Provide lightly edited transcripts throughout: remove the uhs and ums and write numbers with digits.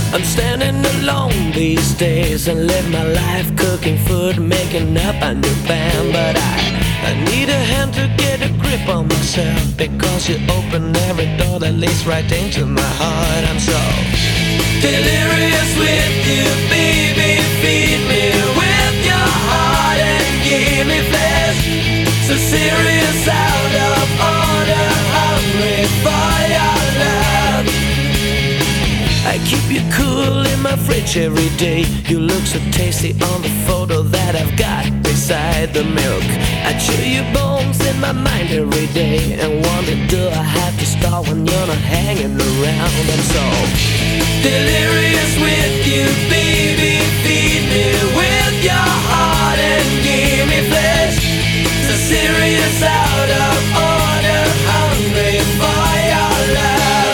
I'm standing alone these days and live my life cooking food, making up a new plan. But I need a hand to get a grip on myself, because you open every door that leads right into my heart. I'm so delirious with you, baby. Feed me with your heart and give me flesh. So serious, out of order, hungry for your love. I keep you cool in my fridge every day. You look so tasty on the photo that I've got beside the milk. I chew your bones in my mind every day and wonder, do I have to start when you're not hanging around? I'm so delirious with you, baby. Feed me with your heart and give me flesh. So serious, out of order, hungry for your love.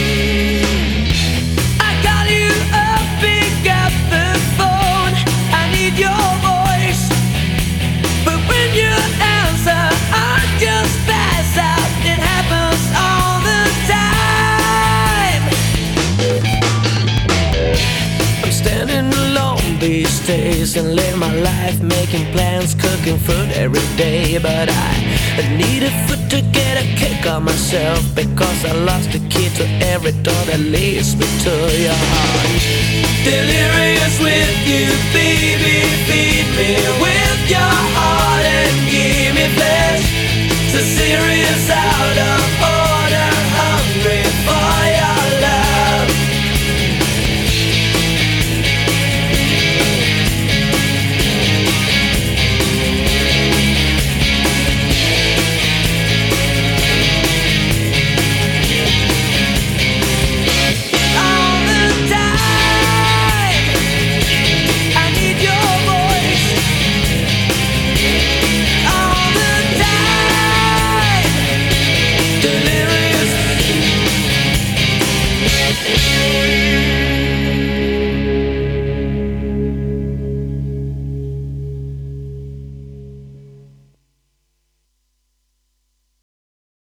I call you up, pick up the phone. I need your voice, but when you answer, I just pass out. It happens all the time. I'm standing alone these days and live my life making plans, cooking food every day. But I need a foot to get a kick on myself, because I lost the key to every door that leads me to your heart. Delirious with you, baby. Feed me with your heart and give me flesh. So serious, out of order,